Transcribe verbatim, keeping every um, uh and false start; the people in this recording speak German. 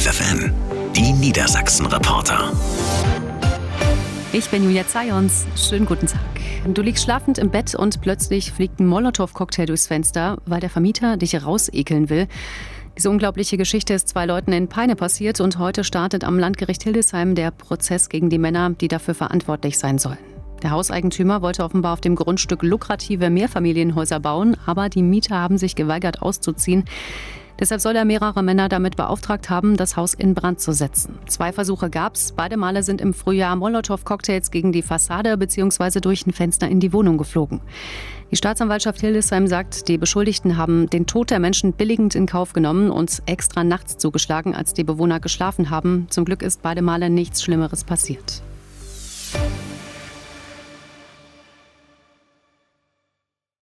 F F N, die Niedersachsen-Reporter. Ich bin Julia Zayons. Schönen guten Tag. Du liegst schlafend im Bett und plötzlich fliegt ein Molotow-Cocktail durchs Fenster, weil der Vermieter dich rausekeln will. Diese unglaubliche Geschichte ist zwei Leuten in Peine passiert und heute startet am Landgericht Hildesheim der Prozess gegen die Männer, die dafür verantwortlich sein sollen. Der Hauseigentümer wollte offenbar auf dem Grundstück lukrative Mehrfamilienhäuser bauen, aber die Mieter haben sich geweigert auszuziehen. Deshalb soll er mehrere Männer damit beauftragt haben, das Haus in Brand zu setzen. Zwei Versuche gab's. Beide Male sind im Frühjahr Molotow-Cocktails gegen die Fassade bzw. durch ein Fenster in die Wohnung geflogen. Die Staatsanwaltschaft Hildesheim sagt, die Beschuldigten haben den Tod der Menschen billigend in Kauf genommen und extra nachts zugeschlagen, als die Bewohner geschlafen haben. Zum Glück ist beide Male nichts Schlimmeres passiert.